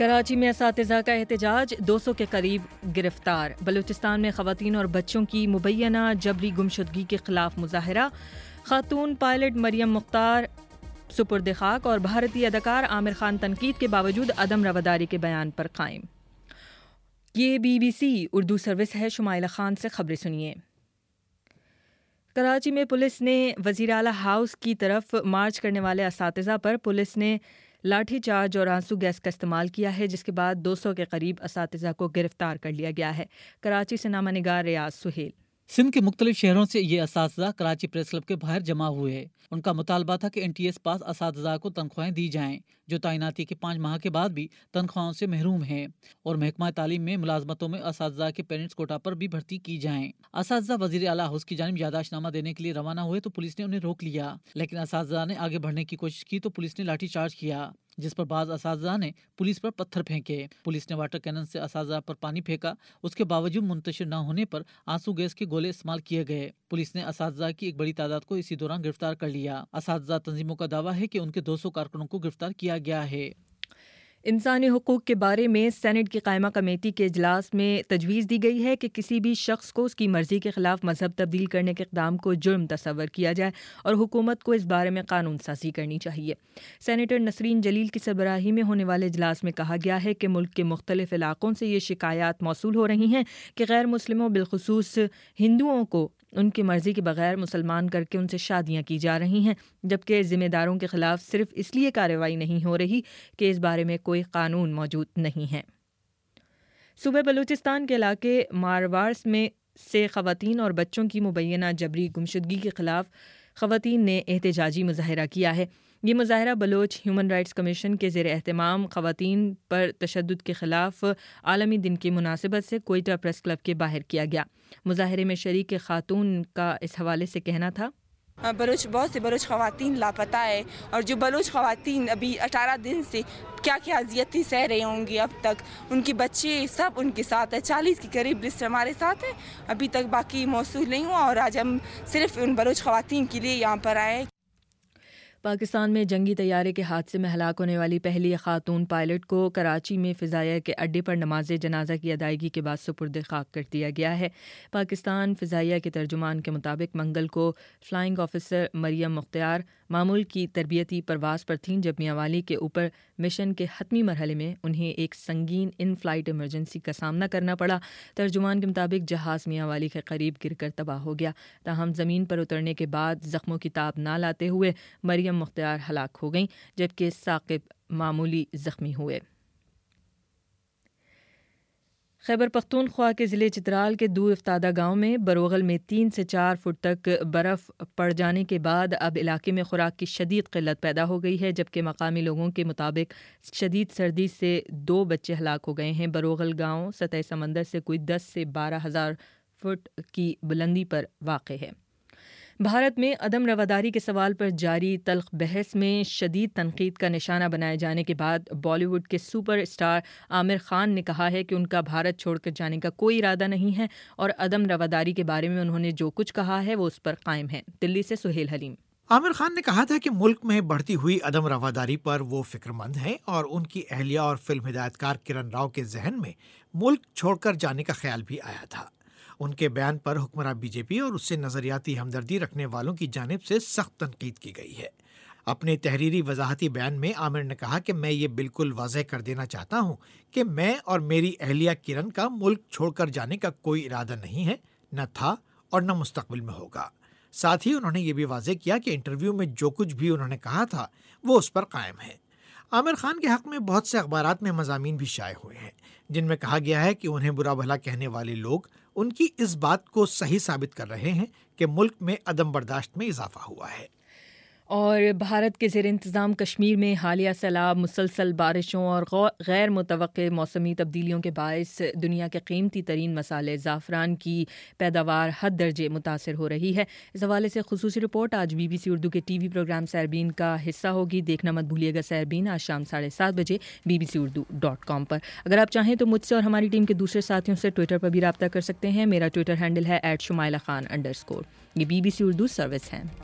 کراچی میں اساتذہ کا احتجاج، 200 کے قریب گرفتار۔ بلوچستان میں خواتین اور بچوں کی مبینہ جبری گمشدگی کے خلاف مظاہرہ۔ خاتون پائلٹ مریم مختار سپرد خاک اور بھارتی اداکار عامر خان تنقید کے باوجود عدم رواداری کے بیان پر قائم۔ یہ BBC اردو سروس ہے۔ شمائلہ خان سے خبریں سنیے۔ کراچی میں پولیس نے وزیر اعلیٰ ہاؤس کی طرف مارچ کرنے والے اساتذہ پر پولیس نے لاٹھی چارج اور آنسو گیس کا استعمال کیا ہے، جس کے بعد 200 کے قریب اساتذہ کو گرفتار کر لیا گیا ہے۔ کراچی سے نامہ نگار ریاض سہیل۔ سندھ کے مختلف شہروں سے یہ اساتذہ کراچی پریس کلب کے باہر جمع ہوئے۔ ان کا مطالبہ تھا کہ NTS پاس اساتذہ کو تنخواہیں دی جائیں جو تعیناتی کے 5 ماہ کے بعد بھی تنخواہوں سے محروم ہیں، اور محکمہ تعلیم میں ملازمتوں میں اساتذہ کے پیرنٹس کوٹا پر بھی بھرتی کی جائیں۔ اساتذہ وزیر اعلیٰ ہاؤس کی جانب یادداشت نامہ دینے کے لیے روانہ ہوئے تو پولیس نے انہیں روک لیا، لیکن اساتذہ نے آگے بڑھنے کی کوشش کی تو پولیس نے لاٹھی چارج کیا، جس پر بعض اساتذہ نے پولیس پر پتھر پھینکے۔ پولیس نے واٹر کینن سے اساتذہ پر پانی پھینکا۔ اس کے باوجود منتشر نہ ہونے پر آنسو گیس کے گولے استعمال کیے گئے۔ پولیس نے اساتذہ کی ایک بڑی تعداد کو اسی دوران گرفتار کر لیا۔ اساتذہ تنظیموں کا دعویٰ ہے کہ ان کے 200 کارکنوں کو گرفتار کیا گیا ہے۔ انسانی حقوق کے بارے میں سینٹ کی قائمہ کمیٹی کے اجلاس میں تجویز دی گئی ہے کہ کسی بھی شخص کو اس کی مرضی کے خلاف مذہب تبدیل کرنے کے اقدام کو جرم تصور کیا جائے اور حکومت کو اس بارے میں قانون سازی کرنی چاہیے۔ سینیٹر نسرین جلیل کی سربراہی میں ہونے والے اجلاس میں کہا گیا ہے کہ ملک کے مختلف علاقوں سے یہ شکایات موصول ہو رہی ہیں کہ غیر مسلموں بالخصوص ہندوؤں کو ان کی مرضی کے بغیر مسلمان کر کے ان سے شادیاں کی جا رہی ہیں، جبکہ ذمہ داروں کے خلاف صرف اس لیے کارروائی نہیں ہو رہی کہ اس بارے میں کوئی قانون موجود نہیں ہے۔ صوبہ بلوچستان کے علاقے ماروارس میں سے خواتین اور بچوں کی مبینہ جبری گمشدگی کے خلاف خواتین نے احتجاجی مظاہرہ کیا ہے۔ یہ مظاہرہ بلوچ ہیومن رائٹس کمیشن کے زیر اہتمام خواتین پر تشدد کے خلاف عالمی دن کی مناسبت سے کوئٹہ پریس کلب کے باہر کیا گیا۔ مظاہرے میں شریک خاتون کا اس حوالے سے کہنا تھا: بہت سے بلوچ خواتین لاپتہ ہے، اور جو بلوچ خواتین ابھی 18 دن سے کیا اذیتیں سہ رہے ہوں گی، اب تک ان کے بچے سب ان کے ساتھ ہے، 40 کے قریب لسٹ ہمارے ساتھ ہے، ابھی تک باقی موصول نہیں ہوا، اور آج ہم صرف ان بلوچ خواتین کے لیے یہاں پر آئے۔ پاکستان میں جنگی طیارے کے حادثے میں ہلاک ہونے والی پہلی خاتون پائلٹ کو کراچی میں فضائیہ کے اڈے پر نماز جنازہ کی ادائیگی کے بعد سپرد خاک کر دیا گیا ہے۔ پاکستان فضائیہ کے ترجمان کے مطابق منگل کو فلائنگ آفیسر مریم مختار معمول کی تربیتی پرواز پر تھیں جب میاں والی کے اوپر مشن کے حتمی مرحلے میں انہیں ایک سنگین ان فلائٹ ایمرجنسی کا سامنا کرنا پڑا۔ ترجمان کے مطابق جہاز میاں والی کے قریب گر کر تباہ ہو گیا، تاہم زمین پر اترنے کے بعد زخموں کی تاب نہ لاتے ہوئے مریم مختار ہلاک ہو گئیں، جبکہ ثاقب معمولی زخمی ہوئے۔ خیبر پختونخوا کے ضلع چترال کے دور افتادہ گاؤں میں بروغل میں 3 سے 4 فٹ تک برف پڑ جانے کے بعد اب علاقے میں خوراک کی شدید قلت پیدا ہو گئی ہے، جبکہ مقامی لوگوں کے مطابق شدید سردی سے 2 بچے ہلاک ہو گئے ہیں۔ بروغل گاؤں سطح سمندر سے کوئی 10 سے 12 ہزار فٹ کی بلندی پر واقع ہے۔ بھارت میں عدم رواداری کے سوال پر جاری تلخ بحث میں شدید تنقید کا نشانہ بنائے جانے کے بعد بالی ووڈ کے سپر اسٹار عامر خان نے کہا ہے کہ ان کا بھارت چھوڑ کر جانے کا کوئی ارادہ نہیں ہے، اور عدم رواداری کے بارے میں انہوں نے جو کچھ کہا ہے وہ اس پر قائم ہے۔ دلی سے سہیل حلیم۔ عامر خان نے کہا تھا کہ ملک میں بڑھتی ہوئی عدم رواداری پر وہ فکر مند ہیں، اور ان کی اہلیہ اور فلم ہدایتکار کرن راؤ کے ذہن میں ملک چھوڑ کر جانے کا خیال بھی آیا تھا۔ ان کے بیان پر حکمراں BJP اور اس سے نظریاتی ہمدردی رکھنے والوں کی جانب سے سخت تنقید کی گئی ہے۔ اپنے تحریری وضاحتی بیان میں عامر نے کہا کہ میں یہ بالکل واضح کر دینا چاہتا ہوں کہ میں اور میری اہلیہ کرن کا ملک چھوڑ کر جانے کا کوئی ارادہ نہیں ہے، نہ تھا اور نہ مستقبل میں ہوگا۔ ساتھ ہی انہوں نے یہ بھی واضح کیا کہ انٹرویو میں جو کچھ بھی انہوں نے کہا تھا وہ اس پر قائم ہے۔ عامر خان کے حق میں بہت سے اخبارات میں مضامین بھی شائع ہوئے ہیں جن میں کہا گیا ہے کہ انہیں برا بھلا کہنے والے لوگ ان کی اس بات کو صحیح ثابت کر رہے ہیں کہ ملک میں عدم برداشت میں اضافہ ہوا ہے۔ اور بھارت کے زیر انتظام کشمیر میں حالیہ سیلاب، مسلسل بارشوں اور غیر متوقع موسمی تبدیلیوں کے باعث دنیا کے قیمتی ترین مسالے زعفران کی پیداوار حد درجے متاثر ہو رہی ہے۔ اس حوالے سے خصوصی رپورٹ آج BBC اردو کے TV پروگرام سیربین کا حصہ ہوگی۔ دیکھنا مت بھولیے گا سیربین آج شام 7:30 بجے bbcurdu.com پر۔ اگر آپ چاہیں تو مجھ سے اور ہماری ٹیم کے دوسرے ساتھیوں سے ٹویٹر پر بھی رابطہ کر سکتے ہیں۔ میرا ٹویٹر ہینڈل ہے @shumaila_Khan_۔ یہ BBC اردو سروس ہے۔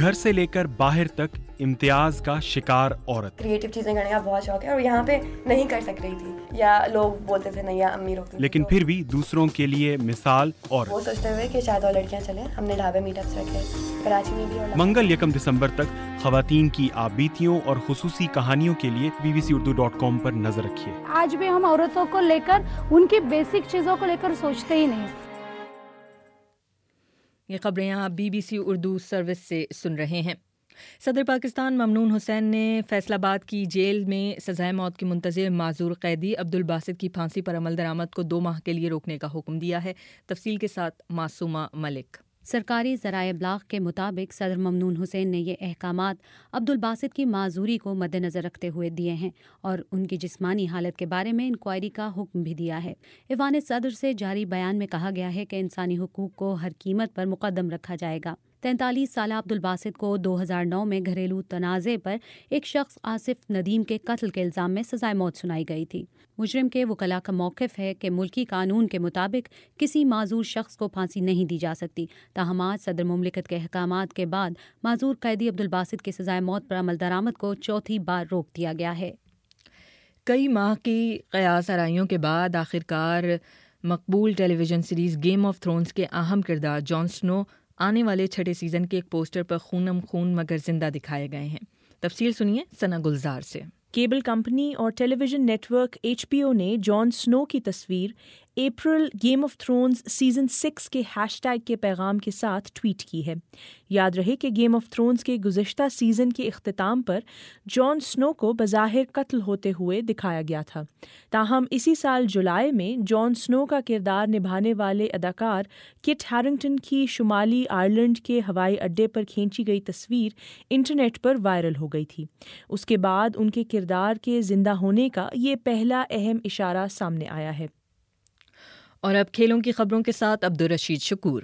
گھر سے لے کر باہر تک امتیاز کا شکار عورت. کریٹو چیزیں کرنے کا بہت شوق ہے اور یہاں پہ نہیں کر سک رہی تھی یا لوگ بولتے تھے نہیں یا امی روکتی تھی. لیکن پھر بھی دوسروں کے لیے مثال عورت. وہ سوچتے ہوئے کہ شاید اور لڑکیاں چلیں, ہم نے ڈھابے میٹ اپس رکھے کراچی میں بھی. اور منگل 1 دسمبر تک خواتین کی آبیتیوں اور خصوصی کہانیوں کے لیے bbcurdu.com پر نظر رکھیے. آج بھی ہم عورتوں کو لے کر ان کی بیسک چیزوں کو لے کر سوچتے ہی نہیں. یہ خبریں آپ BBC اردو سروس سے سن رہے ہیں. صدر پاکستان ممنون حسین نے فیصل آباد کی جیل میں سزائے موت کی منتظر معذور قیدی عبدالباسط کی پھانسی پر عمل درآمد کو 2 ماہ کے لیے روکنے کا حکم دیا ہے. تفصیل کے ساتھ معصومہ ملک. سرکاری ذرائع ابلاغ کے مطابق صدر ممنون حسین نے یہ احکامات عبدالباسط کی معذوری کو مد نظر رکھتے ہوئے دیے ہیں اور ان کی جسمانی حالت کے بارے میں انکوائری کا حکم بھی دیا ہے. ایوان صدر سے جاری بیان میں کہا گیا ہے کہ انسانی حقوق کو ہر قیمت پر مقدم رکھا جائے گا. 43 سالہ عبدالباسط کو 2009 میں گھریلو تنازع پر ایک شخص آصف ندیم کے قتل کے الزام میں سزائے موت سنائی گئی تھی. مجرم کے وکلاء کا موقف ہے کہ ملکی قانون کے مطابق کسی معذور شخص کو پھانسی نہیں دی جا سکتی. تاہم آج صدر مملکت کے احکامات کے بعد معذور قیدی عبدالباسط کے سزائے موت پر عمل درآمد کو 4تھی بار روک دیا گیا ہے. کئی ماہ کی قیاس آرائیوں کے بعد آخرکار مقبول television series game of thrones کے اہم کردار جان سنو آنے والے 6 سیزن کے ایک پوسٹر پر خونم خون مگر زندہ دکھائے گئے ہیں. تفصیل سنیے ثنا گلزار سے. کیبل کمپنی اور television network HBO نے جان سنو کی تصویر اپریل گیم آف تھرونز سیزن 6 کے ہیش ٹیگ کے پیغام کے ساتھ ٹویٹ کی ہے. یاد رہے کہ گیم آف تھرونز کے گزشتہ سیزن کے اختتام پر جان سنو کو بظاہر قتل ہوتے ہوئے دکھایا گیا تھا. تاہم اسی سال جولائی میں جان سنو کا کردار نبھانے والے اداکار کٹ ہیرنگٹن کی شمالی آئرلینڈ کے ہوائی اڈے پر کھینچی گئی تصویر انٹرنیٹ پر وائرل ہو گئی تھی. اس کے بعد ان کے کردار کے زندہ ہونے کا یہ پہلا اہم اشارہ سامنے آیا ہے. اور اب کھیلوں کی خبروں کے ساتھ عبدالرشید شکور.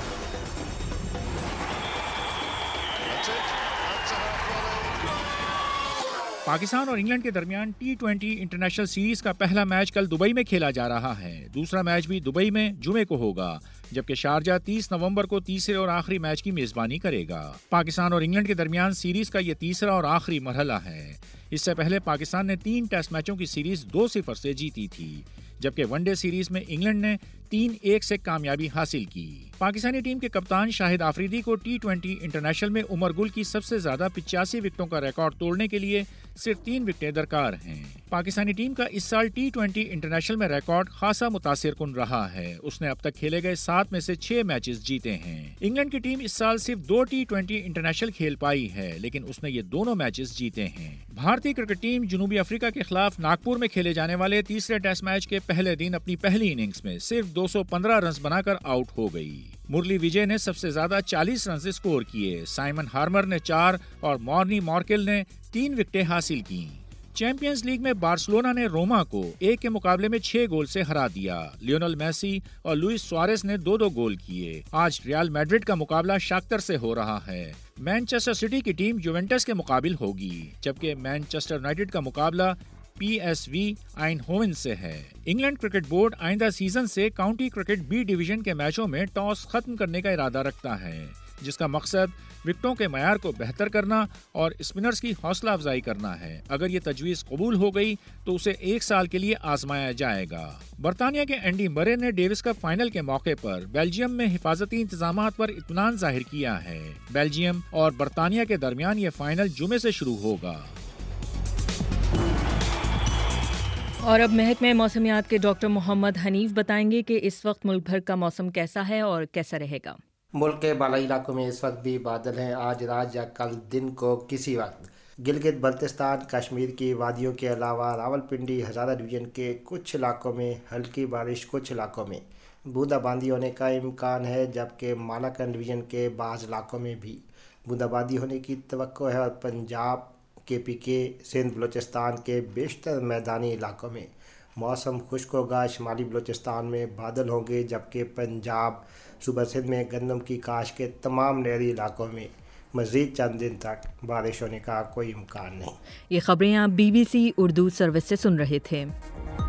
پاکستان اور انگلینڈ کے درمیان T20 انٹرنیشنل سیریز کا پہلا میچ کل دبئی میں کھیلا جا رہا ہے. دوسرا میچ بھی دبئی میں جمعے کو ہوگا، جبکہ شارجہ 30 نومبر کو تیسرے اور آخری میچ کی میزبانی کرے گا. پاکستان اور انگلینڈ کے درمیان سیریز کا یہ تیسرا اور آخری مرحلہ ہے. اس سے پہلے پاکستان نے 3 ٹیسٹ میچوں کی سیریز 2-0 سے جیتی تھی، جبکہ ون ڈے سیریز میں انگلینڈ نے 3-1 سے کامیابی حاصل کی. پاکستانی ٹیم کے کپتان شاہد آفریدی کو T20 انٹرنیشنل میں عمر گل کی سب سے زیادہ 85 وکٹوں کا ریکارڈ توڑنے کے لیے صرف 3 وکٹیں درکار ہیں. پاکستانی ٹیم کا اس سال T20 انٹرنیشنل میں ریکارڈ خاصا متاثر کن رہا ہے. اس نے اب تک کھیلے گئے 7 میں سے 6 میچز جیتے ہیں. انگلینڈ کی ٹیم اس سال صرف 2 T20 انٹرنیشنل کھیل پائی ہے، لیکن اس نے یہ دونوں میچز جیتے ہیں. بھارتی کرکٹ ٹیم جنوبی افریقہ کے خلاف ناگپور میں کھیلے جانے والے تیسرے ٹیسٹ میچ کے پہلے دن اپنی پہلی اننگز میں صرف 215 رنز بنا کر آؤٹ ہو گئی. مرلی وجے نے سب سے زیادہ 40 رنز اسکور کیے. سائمن ہارمر نے 4 اور مورنی مارکل نے 3 وکٹیں حاصل کی. چیمپئنز لیگ میں بارسلونا نے روما کو 1 کے مقابلے میں 6 گول سے ہرا دیا. لیونل میسی اور لوئس سوارز نے 2-2 گول کیے. آج ریال میڈرڈ کا مقابلہ شاختر سے ہو رہا ہے. مانچسٹر سٹی کی ٹیم یوونٹس کے مقابل ہوگی، جبکہ مانچسٹر یونائیٹڈ کا مقابلہ PSV آئنہوون سے ہے. انگلینڈ کرکٹ بورڈ آئندہ سیزن سے کاؤنٹی کرکٹ B ڈویژن کے میچوں میں ٹاس ختم کرنے کا ارادہ رکھتا ہے، جس کا مقصد وکٹوں کے معیار کو بہتر کرنا اور اسپنرز کی حوصلہ افزائی کرنا ہے. اگر یہ تجویز قبول ہو گئی تو اسے 1 سال کے لیے آزمایا جائے گا. برطانیہ کے اینڈی مرے نے ڈیوس کپ فائنل کے موقع پر بیلجیم میں حفاظتی انتظامات پر اطمینان ظاہر کیا ہے. بیلجیم اور برطانیہ کے درمیان یہ فائنل جمعے سے شروع ہوگا. اور اب محکمہ موسمیات کے ڈاکٹر محمد حنیف بتائیں گے کہ اس وقت ملک بھر کا موسم کیسا ہے اور کیسا رہے گا. ملک کے بالائی علاقوں میں اس وقت بھی بادل ہیں. آج رات یا کل دن کو کسی وقت گلگت بلتستان، کشمیر کی وادیوں کے علاوہ راولپنڈی، ہزارہ ڈویژن کے کچھ علاقوں میں ہلکی بارش، کچھ علاقوں میں بوندا باندی ہونے کا امکان ہے، جبکہ مالاکنڈ ڈویژن کے بعض علاقوں میں بھی بوندا باندی ہونے کی توقع ہے. اور پنجاب، KPK، سندھ، بلوچستان کے بیشتر میدانی علاقوں میں موسم خشک ہوگا. شمالی بلوچستان میں بادل ہوں گے، جبکہ پنجاب، صوبہ سندھ میں گندم کی کاشت کے تمام نہری علاقوں میں مزید چند دن تک بارش ہونے کا کوئی امکان نہیں. یہ خبریں آپ BBC اردو سروس سے سن رہے تھے.